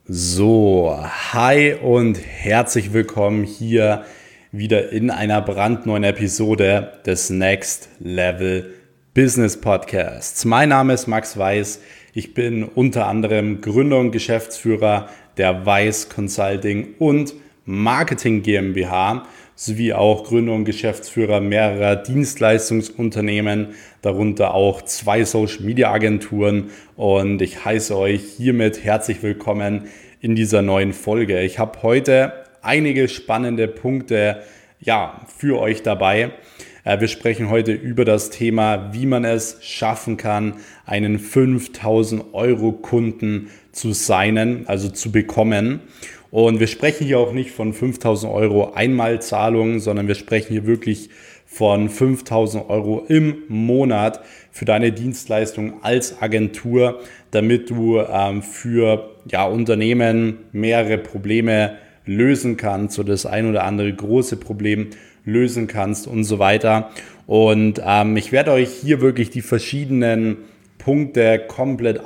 So, hi und herzlich willkommen hier wieder in einer brandneuen Episode des Next Level Business Podcasts. Mein Name ist Max Weiß. Ich bin unter anderem Gründer und Geschäftsführer der Weiß Consulting und Marketing GmbH sowie auch Gründer und Geschäftsführer mehrerer Dienstleistungsunternehmen, darunter auch 2 Social Media Agenturen, und ich heiße euch hiermit herzlich willkommen in dieser neuen Folge. Ich habe heute einige spannende Punkte für euch dabei. Wir sprechen heute über das Thema, wie man es schaffen kann, einen 5.000 Euro Kunden zu signen, also zu bekommen. Und wir sprechen hier auch nicht von 5.000 Euro Einmalzahlung, sondern wir sprechen hier wirklich von 5.000 Euro im Monat für deine Dienstleistung als Agentur, damit du für Unternehmen mehrere Probleme lösen kannst oder das ein oder andere große Problem lösen kannst und so weiter. Und ich werde euch hier wirklich die verschiedenen Punkte komplett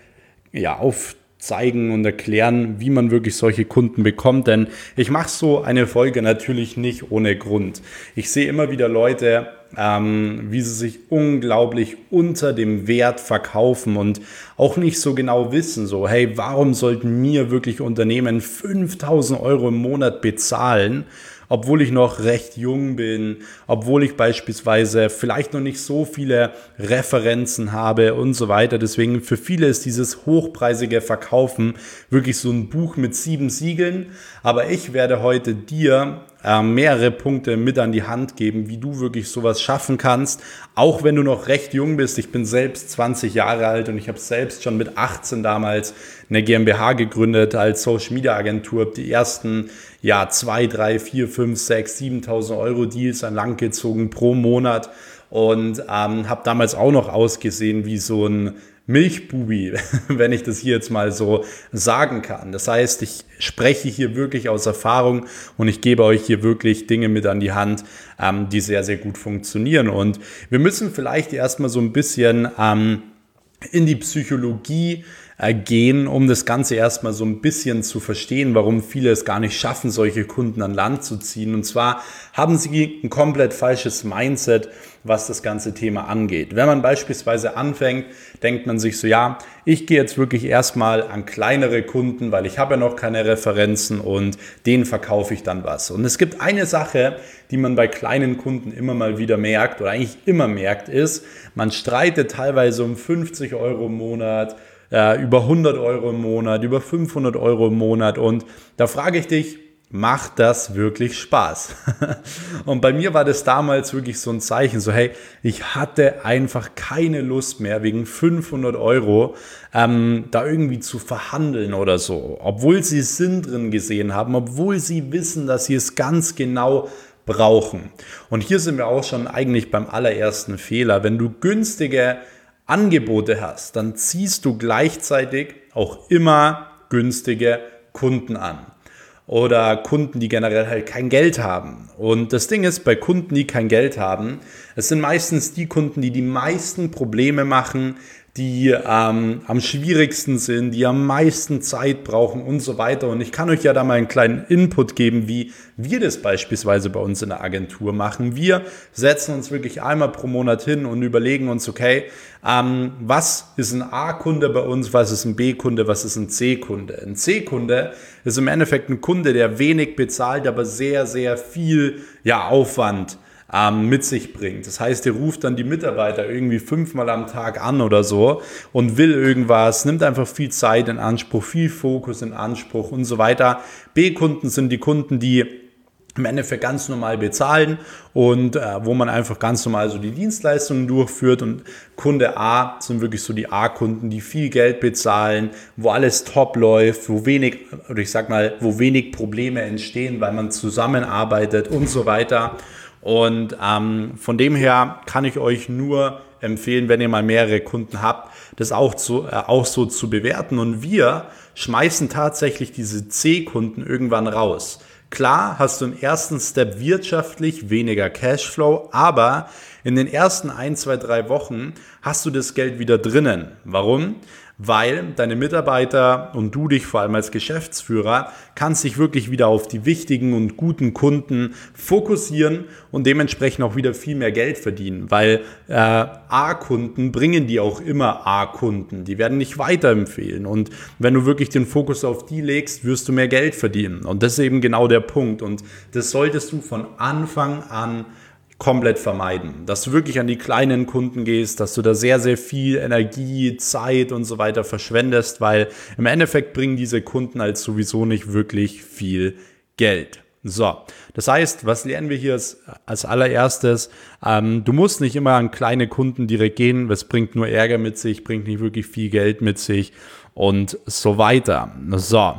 aufzeigen und erklären, wie man wirklich solche Kunden bekommt, denn ich mache so eine Folge natürlich nicht ohne Grund. Ich sehe immer wieder Leute, wie sie sich unglaublich unter dem Wert verkaufen und auch nicht so genau wissen, so hey, warum sollten mir wirklich Unternehmen 5.000 Euro im Monat bezahlen, obwohl ich noch recht jung bin, obwohl ich beispielsweise vielleicht noch nicht so viele Referenzen habe und so weiter. Deswegen für viele ist dieses hochpreisige Verkaufen wirklich so ein Buch mit 7 Siegeln. Aber ich werde heute dir mehrere Punkte mit an die Hand geben, wie du wirklich sowas schaffen kannst, auch wenn du noch recht jung bist. Ich bin selbst 20 Jahre alt und ich habe selbst schon mit 18 damals eine GmbH gegründet als Social Media Agentur, habe die ersten 2, 3, 4, 5, 6, 7.000 Euro Deals an Land gezogen pro Monat und habe damals auch noch ausgesehen wie so ein Milchbubi, wenn ich das hier jetzt mal so sagen kann. Das heißt, ich spreche hier wirklich aus Erfahrung und ich gebe euch hier wirklich Dinge mit an die Hand, die sehr, sehr gut funktionieren. Und wir müssen vielleicht erstmal so ein bisschen in die Psychologie gehen, um das Ganze erstmal so ein bisschen zu verstehen, warum viele es gar nicht schaffen, solche Kunden an Land zu ziehen. Und zwar haben sie ein komplett falsches Mindset, was das ganze Thema angeht. Wenn man beispielsweise anfängt, denkt man sich so, ich gehe jetzt wirklich erstmal an kleinere Kunden, weil ich habe ja noch keine Referenzen und denen verkaufe ich dann was. Und es gibt eine Sache, die man bei kleinen Kunden immer mal wieder merkt oder eigentlich immer merkt, ist, man streitet teilweise um 50 Euro im Monat, über 100 Euro im Monat, über 500 Euro im Monat, und da frage ich dich, macht das wirklich Spaß? Und bei mir war das damals wirklich so ein Zeichen, so hey, ich hatte einfach keine Lust mehr, wegen 500 Euro da irgendwie zu verhandeln oder so, obwohl sie Sinn drin gesehen haben, obwohl sie wissen, dass sie es ganz genau brauchen. Und hier sind wir auch schon eigentlich beim allerersten Fehler. Wenn du günstige Angebote hast, dann ziehst du gleichzeitig auch immer günstige Kunden an. Oder Kunden, die generell halt kein Geld haben. Und das Ding ist, bei Kunden, die kein Geld haben, es sind meistens die Kunden, die die meisten Probleme machen, die am schwierigsten sind, die am meisten Zeit brauchen und so weiter. Und ich kann euch ja da mal einen kleinen Input geben, wie wir das beispielsweise bei uns in der Agentur machen. Wir setzen uns wirklich einmal pro Monat hin und überlegen uns, okay, was ist ein A-Kunde bei uns, was ist ein B-Kunde, was ist ein C-Kunde. Ein C-Kunde ist im Endeffekt ein Kunde, der wenig bezahlt, aber sehr, sehr viel Aufwand mit sich bringt. Das heißt, ihr ruft dann die Mitarbeiter irgendwie 5-mal am Tag an oder so und will irgendwas, nimmt einfach viel Zeit in Anspruch, viel Fokus in Anspruch und so weiter. B-Kunden sind die Kunden, die im Endeffekt ganz normal bezahlen und wo man einfach ganz normal so die Dienstleistungen durchführt, und Kunde A sind wirklich so die A-Kunden, die viel Geld bezahlen, wo alles top läuft, wo wenig Probleme entstehen, weil man zusammenarbeitet und so weiter. Und von dem her kann ich euch nur empfehlen, wenn ihr mal mehrere Kunden habt, das auch so zu bewerten. Und wir schmeißen tatsächlich diese C-Kunden irgendwann raus. Klar hast du im ersten Step wirtschaftlich weniger Cashflow, aber in den ersten 1, 2, 3 Wochen hast du das Geld wieder drinnen. Warum? weil deine Mitarbeiter und du dich vor allem als Geschäftsführer kannst dich wirklich wieder auf die wichtigen und guten Kunden fokussieren und dementsprechend auch wieder viel mehr Geld verdienen, weil A-Kunden bringen dir auch immer A-Kunden, die werden nicht weiterempfehlen und wenn du wirklich den Fokus auf die legst, wirst du mehr Geld verdienen und das ist eben genau der Punkt und das solltest du von Anfang an komplett vermeiden, dass du wirklich an die kleinen Kunden gehst, dass du da sehr, sehr viel Energie, Zeit und so weiter verschwendest, weil im Endeffekt bringen diese Kunden halt sowieso nicht wirklich viel Geld. So, das heißt, was lernen wir hier als allererstes? Du musst nicht immer an kleine Kunden direkt gehen, das bringt nur Ärger mit sich, bringt nicht wirklich viel Geld mit sich und so weiter. So.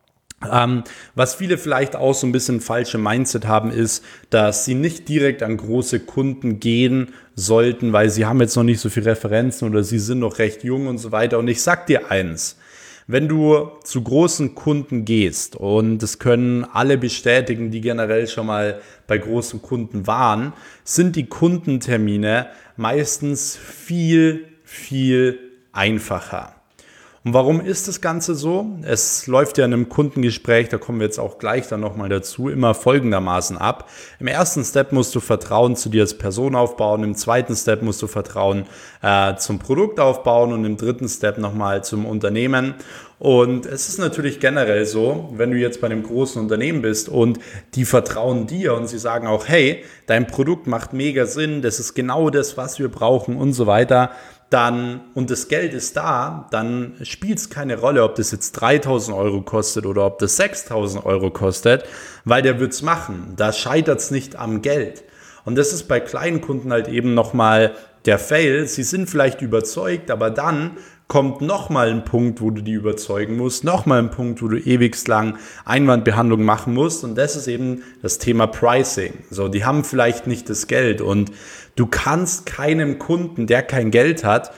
Was viele vielleicht auch so ein bisschen falsche Mindset haben, ist, dass sie nicht direkt an große Kunden gehen sollten, weil sie haben jetzt noch nicht so viel Referenzen oder sie sind noch recht jung und so weiter. Und ich sag dir eins, wenn du zu großen Kunden gehst, und das können alle bestätigen, die generell schon mal bei großen Kunden waren, sind die Kundentermine meistens viel, viel einfacher. Und warum ist das Ganze so? Es läuft ja in einem Kundengespräch, da kommen wir jetzt auch gleich dann nochmal dazu, immer folgendermaßen ab. Im ersten Step musst du Vertrauen zu dir als Person aufbauen, im zweiten Step musst du Vertrauen zum Produkt aufbauen und im dritten Step nochmal zum Unternehmen. Und es ist natürlich generell so, wenn du jetzt bei einem großen Unternehmen bist und die vertrauen dir und sie sagen auch, hey, dein Produkt macht mega Sinn, das ist genau das, was wir brauchen und so weiter, dann, und das Geld ist da, dann spielt es keine Rolle, ob das jetzt 3.000 Euro kostet oder ob das 6.000 Euro kostet, weil der wird es machen. Da scheitert es nicht am Geld. Und das ist bei kleinen Kunden halt eben nochmal der Fail. Sie sind vielleicht überzeugt, aber dann kommt nochmal ein Punkt, wo du die überzeugen musst, nochmal ein Punkt, wo du ewigst lang Einwandbehandlung machen musst und das ist eben das Thema Pricing. So, die haben vielleicht nicht das Geld und du kannst keinem Kunden, der kein Geld hat,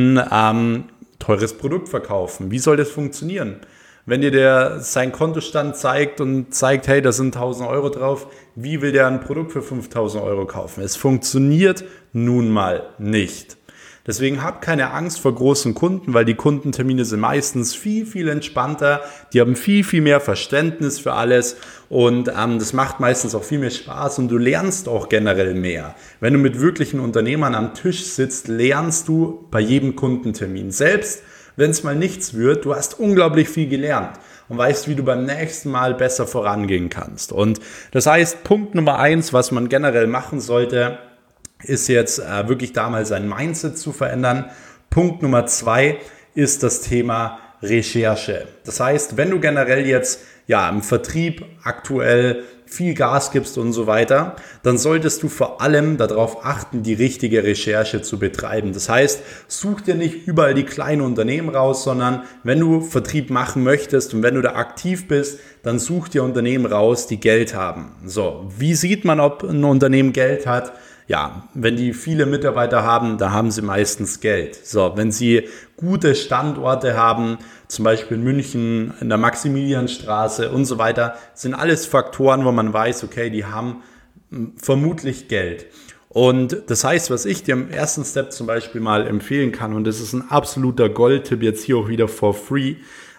ein teures Produkt verkaufen. Wie soll das funktionieren? Wenn dir der seinen Kontostand zeigt und zeigt, hey, da sind 1.000 Euro drauf, wie will der ein Produkt für 5.000 Euro kaufen? Es funktioniert nun mal nicht. Deswegen hab keine Angst vor großen Kunden, weil die Kundentermine sind meistens viel, viel entspannter. Die haben viel, viel mehr Verständnis für alles und das macht meistens auch viel mehr Spaß und du lernst auch generell mehr. Wenn du mit wirklichen Unternehmern am Tisch sitzt, lernst du bei jedem Kundentermin. Selbst wenn es mal nichts wird, du hast unglaublich viel gelernt und weißt, wie du beim nächsten Mal besser vorangehen kannst. Und das heißt, Punkt Nummer 1, was man generell machen sollte, ist jetzt wirklich da mal sein Mindset zu verändern. Punkt Nummer 2 ist das Thema Recherche. Das heißt, wenn du generell jetzt im Vertrieb aktuell viel Gas gibst und so weiter, dann solltest du vor allem darauf achten, die richtige Recherche zu betreiben. Das heißt, such dir nicht überall die kleinen Unternehmen raus, sondern wenn du Vertrieb machen möchtest und wenn du da aktiv bist, dann such dir Unternehmen raus, die Geld haben. So, wie sieht man, ob ein Unternehmen Geld hat? Ja, wenn die viele Mitarbeiter haben, da haben sie meistens Geld. So, wenn sie gute Standorte haben, zum Beispiel in München, in der Maximilianstraße und so weiter, sind alles Faktoren, wo man weiß, okay, die haben vermutlich Geld. Und das heißt, was ich dir im ersten Step zum Beispiel mal empfehlen kann, und das ist ein absoluter Goldtipp jetzt hier auch wieder for free,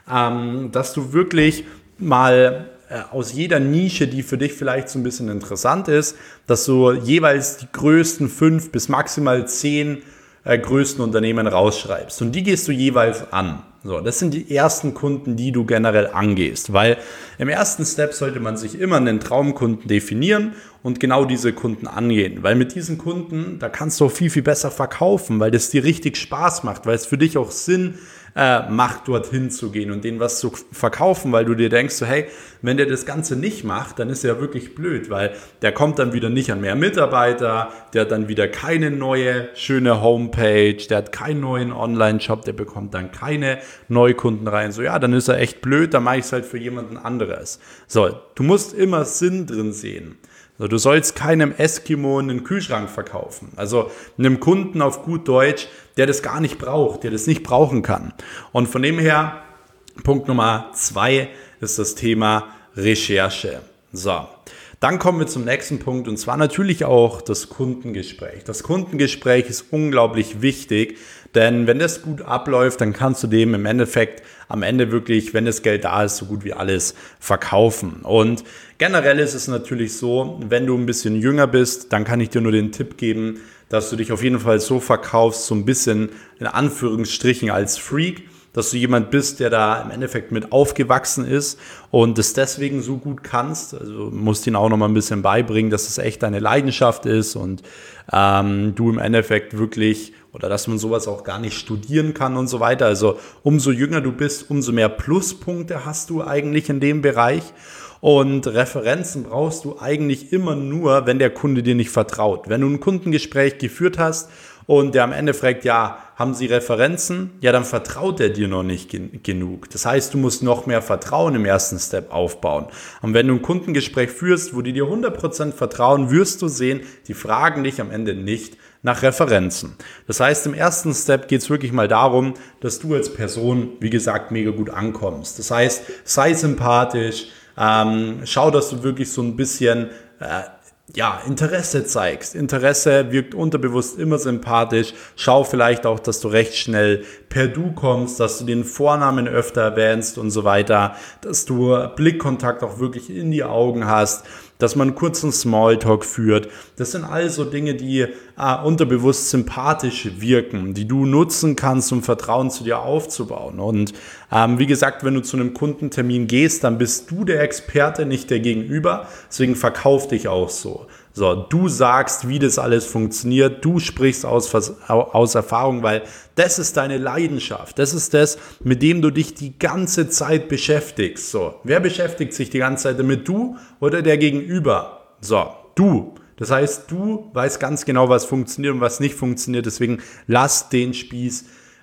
dass du wirklich mal aus jeder Nische, die für dich vielleicht so ein bisschen interessant ist, dass du jeweils die größten 5 bis maximal 10 größten Unternehmen rausschreibst. Und die gehst du jeweils an. So, das sind die ersten Kunden, die du generell angehst, weil im ersten Step sollte man sich immer einen Traumkunden definieren und genau diese Kunden angehen, weil mit diesen Kunden, da kannst du auch viel, viel besser verkaufen, weil das dir richtig Spaß macht, weil es für dich auch Sinn macht, dorthin zu gehen und denen was zu verkaufen, weil du dir denkst, so, hey, wenn der das Ganze nicht macht, dann ist er ja wirklich blöd, weil der kommt dann wieder nicht an mehr Mitarbeiter, der hat dann wieder keine neue, schöne Homepage, der hat keinen neuen Online-Shop, der bekommt dann keine Neukunden rein. So, ja, dann ist er echt blöd, dann mache ich es halt für jemanden anderes. So, du musst immer Sinn drin sehen. So, du sollst keinem Eskimo einen Kühlschrank verkaufen. Also einem Kunden auf gut Deutsch, der das gar nicht braucht, der das nicht brauchen kann. Und von dem her, Punkt Nummer 2 ist das Thema Recherche. So, Dann kommen wir zum nächsten Punkt und zwar natürlich auch das Kundengespräch. Das Kundengespräch ist unglaublich wichtig, denn wenn das gut abläuft, dann kannst du dem im Endeffekt am Ende wirklich, wenn das Geld da ist, so gut wie alles verkaufen. Und generell ist es natürlich so, wenn du ein bisschen jünger bist, dann kann ich dir nur den Tipp geben, dass du dich auf jeden Fall so verkaufst, so ein bisschen in Anführungsstrichen als Freak, dass du jemand bist, der da im Endeffekt mit aufgewachsen ist und es deswegen so gut kannst. Also musst ihn auch noch mal ein bisschen beibringen, dass es echt deine Leidenschaft ist und du im Endeffekt wirklich, oder dass man sowas auch gar nicht studieren kann und so weiter. Also umso jünger du bist, umso mehr Pluspunkte hast du eigentlich in dem Bereich. Und Referenzen brauchst du eigentlich immer nur, wenn der Kunde dir nicht vertraut. Wenn du ein Kundengespräch geführt hast und der am Ende fragt, ja, haben Sie Referenzen? Ja, dann vertraut er dir noch nicht genug. Das heißt, du musst noch mehr Vertrauen im ersten Step aufbauen. Und wenn du ein Kundengespräch führst, wo die dir 100% vertrauen, wirst du sehen, die fragen dich am Ende nicht nach Referenzen. Das heißt, im ersten Step geht es wirklich mal darum, dass du als Person, wie gesagt, mega gut ankommst. Das heißt, sei sympathisch, schau, dass du wirklich so ein bisschen Interesse zeigst. Interesse wirkt unterbewusst immer sympathisch. Schau vielleicht auch, dass du recht schnell per Du kommst, dass du den Vornamen öfter erwähnst und so weiter, dass du Blickkontakt auch wirklich in die Augen hast, dass man einen kurzen Smalltalk führt. Das sind also Dinge, die unterbewusst sympathisch wirken, die du nutzen kannst, um Vertrauen zu dir aufzubauen. Und wie gesagt, wenn du zu einem Kundentermin gehst, dann bist du der Experte, nicht der Gegenüber. Deswegen verkauf dich auch so. So, du sagst, wie das alles funktioniert, du sprichst aus Erfahrung, weil das ist deine Leidenschaft. Das ist das, mit dem du dich die ganze Zeit beschäftigst. So, wer beschäftigt sich die ganze Zeit damit, du oder der Gegenüber? So, du. Das heißt, du weißt ganz genau, was funktioniert und was nicht funktioniert. Deswegen lass den Spieß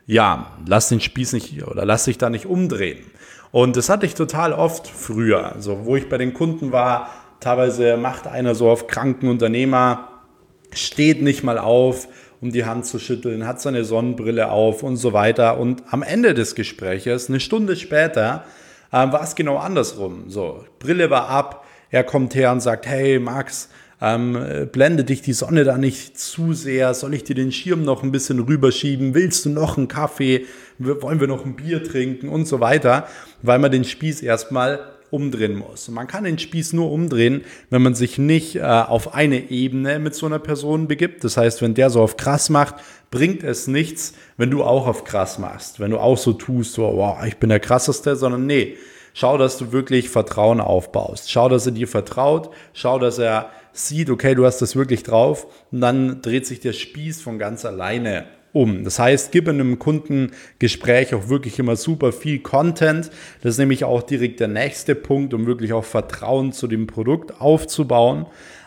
nicht oder lass dich da nicht umdrehen. Und das hatte ich total oft früher. Also, wo ich bei den Kunden war, teilweise macht einer so auf kranken Unternehmer, steht nicht mal auf, um die Hand zu schütteln, hat seine Sonnenbrille auf und so weiter. Und am Ende des Gespräches, eine Stunde später, war es genau andersrum. So, Brille war ab, er kommt her und sagt, hey Max, blende dich die Sonne da nicht zu sehr, soll ich dir den Schirm noch ein bisschen rüberschieben, willst du noch einen Kaffee, wollen wir noch ein Bier trinken und so weiter, weil man den Spieß erstmal umdrehen muss. Und man kann den Spieß nur umdrehen, wenn man sich nicht auf eine Ebene mit so einer Person begibt. Das heißt, wenn der so auf krass macht, bringt es nichts, wenn du auch auf krass machst. Wenn du auch so tust, so, wow, ich bin der Krasseste, sondern nee, schau, dass du wirklich Vertrauen aufbaust. Schau, dass er dir vertraut. Schau, dass er sieht, okay, du hast das wirklich drauf. Und dann dreht sich der Spieß von ganz alleine um. Das heißt, gib in einem Kundengespräch auch wirklich immer super viel Content. Das ist nämlich auch direkt der nächste Punkt, um wirklich auch Vertrauen zu dem Produkt aufzubauen.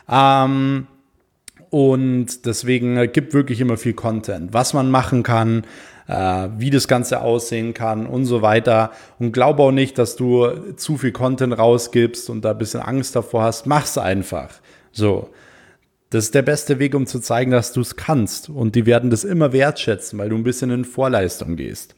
Und deswegen gibt wirklich immer viel Content, was man machen kann, wie das Ganze aussehen kann und so weiter. Und glaub auch nicht, dass du zu viel Content rausgibst und da ein bisschen Angst davor hast. Mach's einfach. So. Das ist der beste Weg, um zu zeigen, dass du es kannst. Und die werden das immer wertschätzen, weil du ein bisschen in Vorleistung gehst.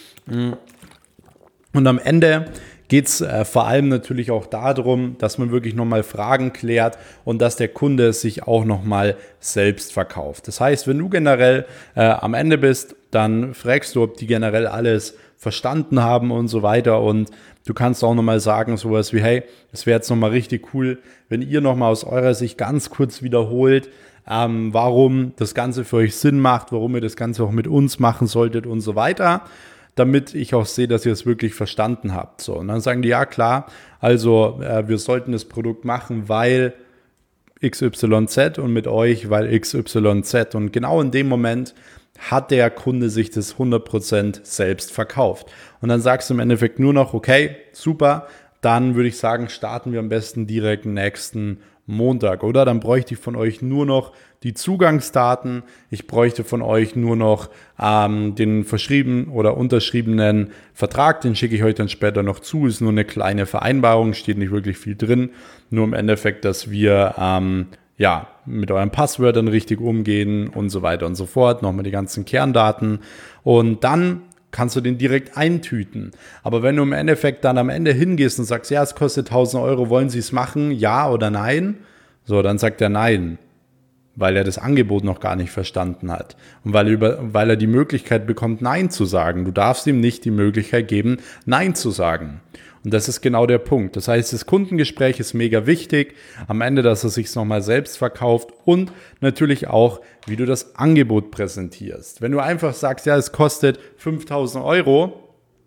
Und am Ende geht es vor allem natürlich auch darum, dass man wirklich nochmal Fragen klärt und dass der Kunde sich auch nochmal selbst verkauft. Das heißt, wenn du generell am Ende bist, dann fragst du, ob die generell alles verstanden haben und so weiter. Und du kannst auch nochmal sagen, sowas wie, hey, es wäre jetzt nochmal richtig cool, wenn ihr nochmal aus eurer Sicht ganz kurz wiederholt, warum das Ganze für euch Sinn macht, warum ihr das Ganze auch mit uns machen solltet und so weiter, damit ich auch sehe, dass ihr es wirklich verstanden habt. So, und dann sagen die, ja klar, also wir sollten das Produkt machen, weil XYZ und mit euch, weil XYZ. Und genau in dem Moment hat der Kunde sich das 100% selbst verkauft. Und dann sagst du im Endeffekt nur noch, okay, super, dann würde ich sagen, starten wir am besten direkt nächsten Montag, oder? Dann bräuchte ich von euch nur noch die Zugangsdaten. Ich bräuchte von euch nur noch den verschriebenen oder unterschriebenen Vertrag. Den schicke ich euch dann später noch zu. Ist nur eine kleine Vereinbarung, steht nicht wirklich viel drin. Nur im Endeffekt, dass wir mit euren Passwörtern richtig umgehen und so weiter und so fort. Nochmal die ganzen Kerndaten. Und dann kannst du den direkt eintüten. Aber wenn du im Endeffekt dann am Ende hingehst und sagst, ja, es kostet 1.000 Euro, wollen Sie es machen, ja oder nein? So, dann sagt er nein, weil er das Angebot noch gar nicht verstanden hat und weil er die Möglichkeit bekommt, Nein zu sagen. Du darfst ihm nicht die Möglichkeit geben, Nein zu sagen. Und das ist genau der Punkt. Das heißt, das Kundengespräch ist mega wichtig. Am Ende, dass er sich nochmal selbst verkauft und natürlich auch, wie du das Angebot präsentierst. Wenn du einfach sagst, ja, es kostet 5.000 Euro,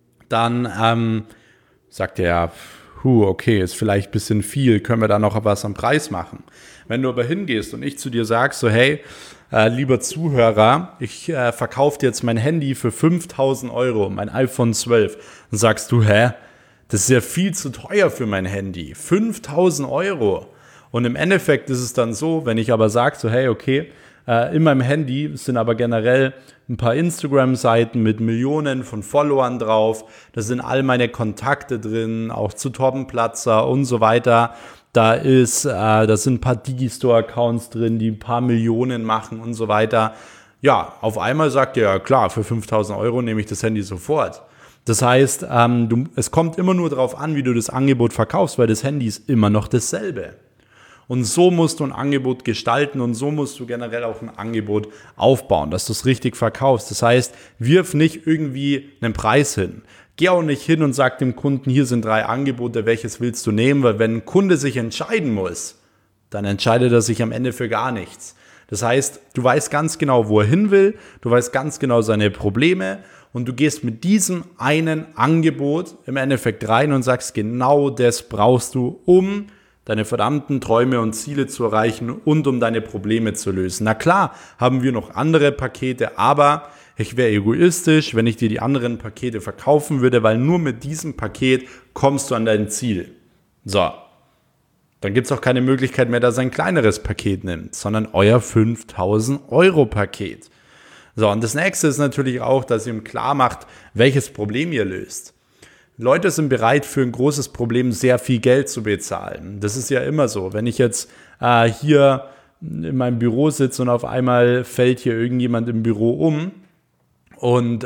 dann sagt er, okay, ist vielleicht ein bisschen viel, können wir da noch was am Preis machen. Wenn du aber hingehst und ich zu dir sage, so hey, lieber Zuhörer, ich verkaufe dir jetzt mein Handy für 5.000 Euro, mein iPhone 12, dann sagst du, das ist ja viel zu teuer für mein Handy. 5.000 Euro. Und im Endeffekt ist es dann so, wenn ich aber sage, so hey, okay, in meinem Handy sind aber generell ein paar Instagram-Seiten mit Millionen von Followern drauf. Da sind all meine Kontakte drin, auch zu Torben Platzer und so weiter. Da sind ein paar Digistore-Accounts drin, die ein paar Millionen machen und so weiter. Ja, auf einmal sagt er, ja klar, für 5.000 Euro nehme ich das Handy sofort. Das heißt, es kommt immer nur darauf an, wie du das Angebot verkaufst, weil das Handy ist immer noch dasselbe. Und so musst du ein Angebot gestalten und so musst du generell auch ein Angebot aufbauen, dass du es richtig verkaufst. Das heißt, wirf nicht irgendwie einen Preis hin. Geh auch nicht hin und sag dem Kunden, hier sind 3 Angebote, welches willst du nehmen? Weil wenn ein Kunde sich entscheiden muss, dann entscheidet er sich am Ende für gar nichts. Das heißt, du weißt ganz genau, wo er hin will, du weißt ganz genau seine Probleme und du gehst mit diesem einen Angebot im Endeffekt rein und sagst, genau das brauchst du, um deine verdammten Träume und Ziele zu erreichen und um deine Probleme zu lösen. Na klar, haben wir noch andere Pakete, aber ich wäre egoistisch, wenn ich dir die anderen Pakete verkaufen würde, weil nur mit diesem Paket kommst du an dein Ziel. So, dann gibt es auch keine Möglichkeit mehr, dass er ein kleineres Paket nimmt, sondern euer 5.000 Euro Paket. So, und das nächste ist natürlich auch, dass ihr ihm klar macht, welches Problem ihr löst. Leute sind bereit, für ein großes Problem sehr viel Geld zu bezahlen. Das ist ja immer so. Wenn ich jetzt hier in meinem Büro sitze und auf einmal fällt hier irgendjemand im Büro um und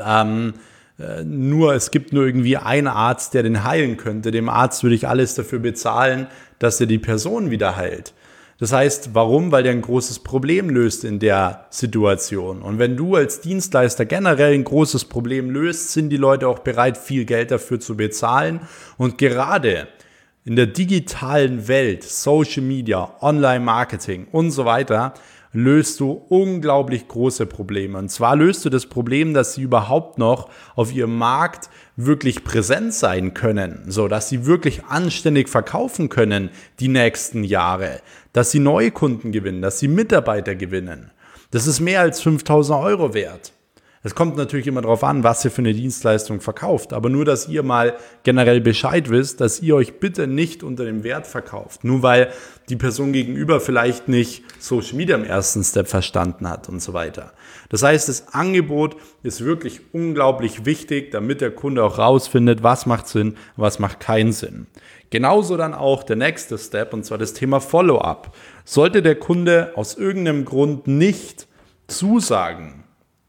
es gibt nur irgendwie einen Arzt, der den heilen könnte. Dem Arzt würde ich alles dafür bezahlen, dass er die Person wieder heilt. Das heißt, warum? Weil der ein großes Problem löst in der Situation. Und wenn du als Dienstleister generell ein großes Problem löst, sind die Leute auch bereit, viel Geld dafür zu bezahlen. Und gerade in der digitalen Welt, Social Media, Online-Marketing und so weiter, löst du unglaublich große Probleme. Und zwar löst du das Problem, dass sie überhaupt noch auf ihrem Markt wirklich präsent sein können, so dass sie wirklich anständig verkaufen können die nächsten Jahre, dass sie neue Kunden gewinnen, dass sie Mitarbeiter gewinnen. Das ist mehr als 5.000 Euro wert. Es kommt natürlich immer darauf an, was ihr für eine Dienstleistung verkauft, aber nur, dass ihr mal generell Bescheid wisst, dass ihr euch bitte nicht unter dem Wert verkauft, nur weil die Person gegenüber vielleicht nicht Social Media im ersten Step verstanden hat und so weiter. Das heißt, das Angebot ist wirklich unglaublich wichtig, damit der Kunde auch rausfindet, was macht Sinn, was macht keinen Sinn. Genauso dann auch der nächste Step, und zwar das Thema Follow-up. Sollte der Kunde aus irgendeinem Grund nicht zusagen,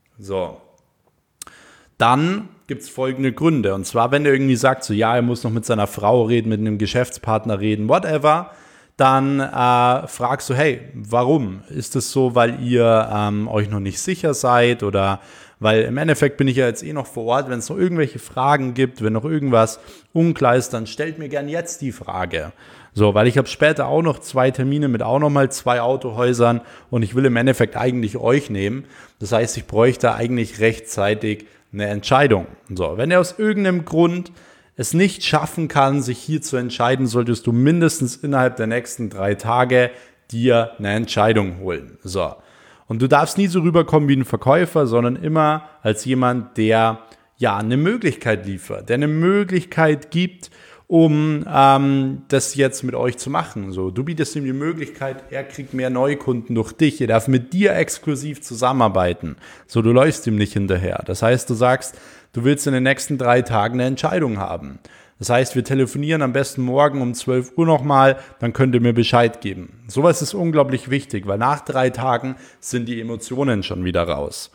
dann gibt es folgende Gründe. Und zwar, wenn er irgendwie sagt, so ja, er muss noch mit seiner Frau reden, mit einem Geschäftspartner reden, whatever, dann fragst du, hey, warum? Ist es so, weil ihr euch noch nicht sicher seid oder weil im Endeffekt bin ich ja jetzt noch vor Ort, wenn es noch irgendwelche Fragen gibt, wenn noch irgendwas unklar ist, dann stellt mir gern jetzt die Frage. So, weil ich habe später auch noch 2 Termine mit auch nochmal 2 Autohäusern und ich will im Endeffekt eigentlich euch nehmen. Das heißt, ich bräuchte eigentlich rechtzeitig eine Entscheidung. So, wenn er aus irgendeinem Grund es nicht schaffen kann, sich hier zu entscheiden, solltest du mindestens innerhalb der nächsten 3 Tage dir eine Entscheidung holen. So. Und du darfst nie so rüberkommen wie ein Verkäufer, sondern immer als jemand, der ja eine Möglichkeit liefert, der eine Möglichkeit gibt, um das jetzt mit euch zu machen. So, du bietest ihm die Möglichkeit, er kriegt mehr Neukunden durch dich, er darf mit dir exklusiv zusammenarbeiten. So, du läufst ihm nicht hinterher. Das heißt, du sagst, du willst in den nächsten 3 Tagen eine Entscheidung haben. Das heißt, wir telefonieren am besten morgen um 12 Uhr nochmal, dann könnt ihr mir Bescheid geben. Sowas ist unglaublich wichtig, weil nach 3 Tagen sind die Emotionen schon wieder raus.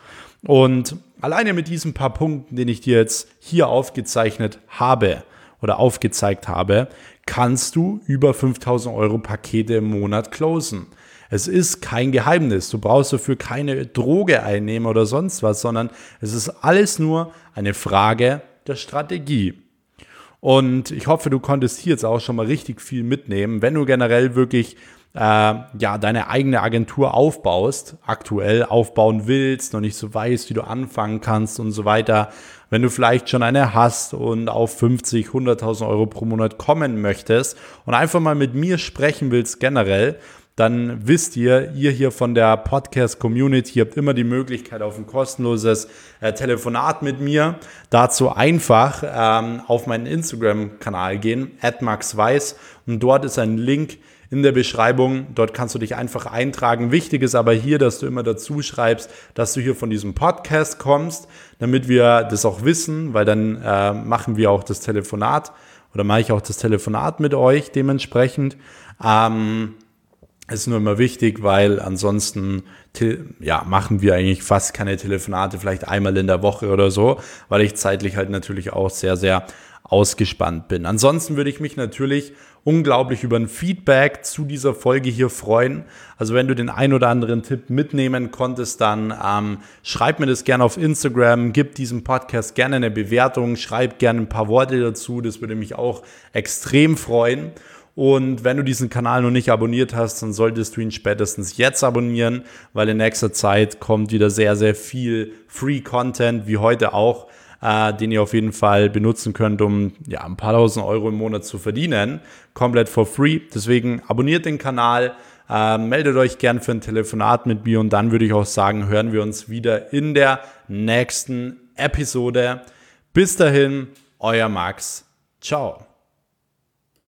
Und alleine mit diesen paar Punkten, den ich dir jetzt hier aufgezeichnet habe oder aufgezeigt habe, kannst du über 5.000 Euro Pakete im Monat closen. Es ist kein Geheimnis. Du brauchst dafür keine Droge einnehmen oder sonst was, sondern es ist alles nur eine Frage der Strategie. Und ich hoffe, du konntest hier jetzt auch schon mal richtig viel mitnehmen. Wenn du generell wirklich deine eigene Agentur aufbaust, aktuell aufbauen willst, noch nicht so weißt, wie du anfangen kannst und so weiter, wenn du vielleicht schon eine hast und auf 50, 100.000 Euro pro Monat kommen möchtest und einfach mal mit mir sprechen willst generell, dann wisst ihr hier von der Podcast-Community, habt immer die Möglichkeit auf ein kostenloses Telefonat mit mir. Dazu einfach auf meinen Instagram-Kanal gehen, @maxweiss, und dort ist ein Link in der Beschreibung. Dort kannst du dich einfach eintragen. Wichtig ist aber hier, dass du immer dazu schreibst, dass du hier von diesem Podcast kommst, damit wir das auch wissen, weil dann machen wir auch das Telefonat oder mache ich auch das Telefonat mit euch dementsprechend. Ist nur immer wichtig, weil ansonsten machen wir eigentlich fast keine Telefonate, vielleicht einmal in der Woche oder so, weil ich zeitlich halt natürlich auch sehr, sehr ausgespannt bin. Ansonsten würde ich mich natürlich unglaublich über ein Feedback zu dieser Folge hier freuen. Also wenn du den ein oder anderen Tipp mitnehmen konntest, dann schreib mir das gerne auf Instagram, gib diesem Podcast gerne eine Bewertung, schreib gerne ein paar Worte dazu, das würde mich auch extrem freuen. Und wenn du diesen Kanal noch nicht abonniert hast, dann solltest du ihn spätestens jetzt abonnieren, weil in nächster Zeit kommt wieder sehr, sehr viel Free Content, wie heute auch, den ihr auf jeden Fall benutzen könnt, um ein paar tausend Euro im Monat zu verdienen. Komplett for free. Deswegen abonniert den Kanal, meldet euch gern für ein Telefonat mit mir und dann würde ich auch sagen, hören wir uns wieder in der nächsten Episode. Bis dahin, euer Max. Ciao.